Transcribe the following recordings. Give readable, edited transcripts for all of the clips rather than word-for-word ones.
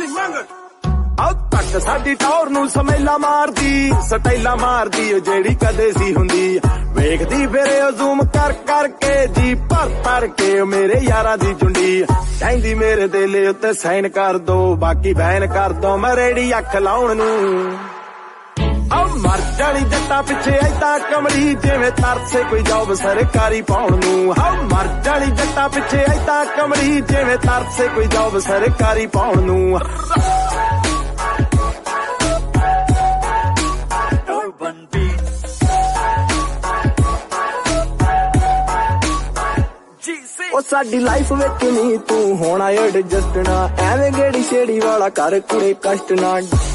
ਤੱਕ ਸਾਡੀ ਟੌਰ ਨੂੰ ਸਮੈਲਾ ਮਾਰਦੀ, ਸਟੈਲਾ ਮਾਰਦੀ ਓ ਜਿਹੜੀ ਕਦੇ ਸੀ ਹੁੰਦੀ। ਵੇਖਦੀ ਫਿਰੇ ਓ ਜ਼ੂਮ ਕਰ ਕਰਕੇ ਜੀ, ਭਰ ਕੇ ਮੇਰੇ ਯਾਰਾਂ ਦੀ ਚੁੰਡੀ। ਕਹਿੰਦੀ ਮੇਰੇ ਦਿਲ ਉੱਤੇ ਸਾਈਨ ਕਰ ਦੋ, ਬਾਕੀ ਬੈਨ ਕਰ ਦੋ ਮੈਂ ਰੇੜੀ ਅੱਖ ਲਾਉਣ ਨੂੰ। ਮਰ ਜਾਣੀ ਜੱਟਾਂ ਪਿੱਛੇ ਏਦਾਂ ਕਮਲੀ, ਜਿਵੇਂ ਤਰਸੇ ਕੋਈ ਜੌਬ ਸਰਕਾਰੀ ਪਾਉਣ ਨੂੰ। ਮਰ ਜਾਣੀ ਜੱਟਾਂ ਪਿੱਛੇ ਏਦਾਂ ਕਮਲੀ, ਜਿਵੇਂ ਤਰਸੇ ਕੋਈ ਜੌਬ ਸਰਕਾਰੀ ਪਾਉਣ ਨੂੰ। ਉਹ ਸਾਡੀ ਲਾਈਫ ਵਿੱਚ ਨੀ ਤੂੰ ਹੋਣਾ ਐਡਜਸਟ ਨਾ, ਐਵੇਂ ਗੇੜੀ ਛੇੜੀ ਵਾਲਾ ਕਰ ਕੁੜੇ ਕਸ਼ਟ ਨਾ।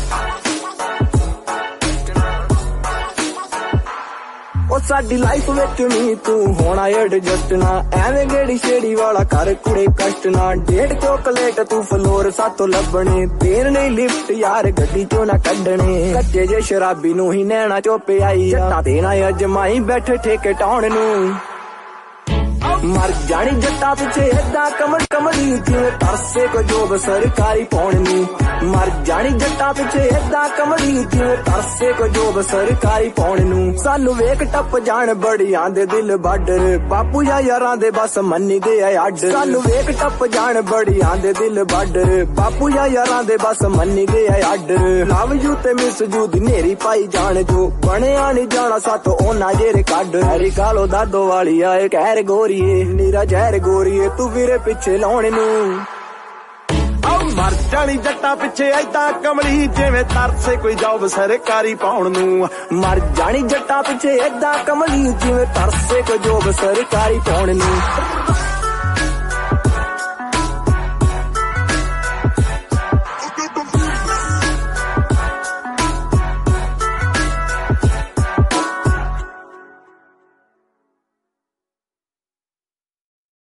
ਉਹ ਸਾਡੀ ਲਾਈਫ ਵਿੱਚ ਨੀ ਤੂੰ ਹੋਣਾ ਐਡਜਸਟ ਨਾ, ਐਵੇਂ ਗੇੜੀ ਛੇੜੀ ਵਾਲਾ ਕਰ ਕੁੜੇ ਕਸ਼ਟ ਨਾ। 1.5 ਚੋਕਲੇਟ ਤੂੰ ਫਲੋਰ ਸਾਤੋਂ ਲੱਭਣੇ, ਦੇਣ ਨਹੀਂ ਲਿਫਟ ਯਾਰ ਗੱਡੀ ਚੋਂ ਨਾ ਕੱਢਣੇ। ਕੱਚੇ ਜੇ ਸ਼ਰਾਬੀ ਨੂੰ ਹੀ ਨੈਣਾ ਚੋਂ ਪਿਆਈ, ਜੱਟਾਂ ਦੇਣਾ ਅਜਮਾਈ ਬੈਠੇ ਠੇਕੇ ਟਾਉਣ ਨੂੰ। ਮਰ ਜਾਣੀ ਜੱਟਾਂ ਪਿੱਛੇ ਏਦਾਂ ਕਮਲੀ, ਜਿਵੇਂ ਤਰਸੇ ਕੋ ਜੋਬ ਸਰਕਾਰੀ ਪਾਉਣ ਨੂੰ। ਮਰ ਜਾਣੀ ਜੱਟਾਂ ਪਿੱਛੇ ਏਦਾਂ ਕਮਲੀ, ਜਿਵੇਂ ਤਰਸੇ ਕੋ ਜੋਬ ਸਰਕਾਰੀ ਪਾਉਣ ਨੂੰ। ਸਾਨੂੰ ਵੇਖ ਟੱਪ ਜਾਣ ਬੜੀਆਂ ਦੇ ਦਿਲ ਬਾਡਰ, ਬਾਪੂ ਜਾਂ ਯਾਰਾਂ ਦੇ ਬਸ ਮੰਨੀ ਦੇ ਆ ਅੱਡ। ਸਾਨੂੰ ਵੇਖ ਟੱਪ ਜਾਣ ਬੜੀਆਂ ਦੇ ਦਿਲ ਬਾਡਰ, ਬਾਪੂ ਜਾਂ ਯਾਰਾਂ ਦੇ ਬਸ ਮੰਨੀ ਦੇ ਆ ਅੱਡ। ਲਵ ਯੂ ਤੇ ਮਿਸ ਯੂ ਦੀ ਨੇਰੀ ਪਾਈ ਜਾਣ, ਜੋ ਬਣਿਆ ਨੀ ਜਾਣਾ ਸਾਤੋਂ ਉਹਨਾਂ ਜਿਹੜੇ ਕੱਢ। ਹੈਰੀ ਕਾਲੋ ਦਾਦੋ ਵਾਲੀ ਆਏ ਕਹਿਰ ਗੋਰੀਏ, ਨੀਰਾ ਜ਼ਹਿਰ ਗੋਰੀਏ ਤੂੰ ਵੀਰੇ ਪਿੱਛੇ ਲਾਉਣ ਨੂੰ। ਮਰ ਜਾਣੀ ਜੱਟਾਂ ਪਿੱਛੇ ਏਦਾਂ ਕਮਲੀ, ਜਿਵੇਂ ਤਰਸੇ ਕੋਈ ਜੌਬ ਸਰਕਾਰੀ ਪਾਉਣ ਨੂੰ। ਮਰ ਜਾਣੀ ਜੱਟਾਂ ਪਿੱਛੇ ਏਦਾਂ ਕਮਲੀ, ਜਿਵੇਂ ਤਰਸੇ ਕੋਈ ਜੌਬ ਸਰਕਾਰੀ ਪਾਉਣ ਨੂੰ।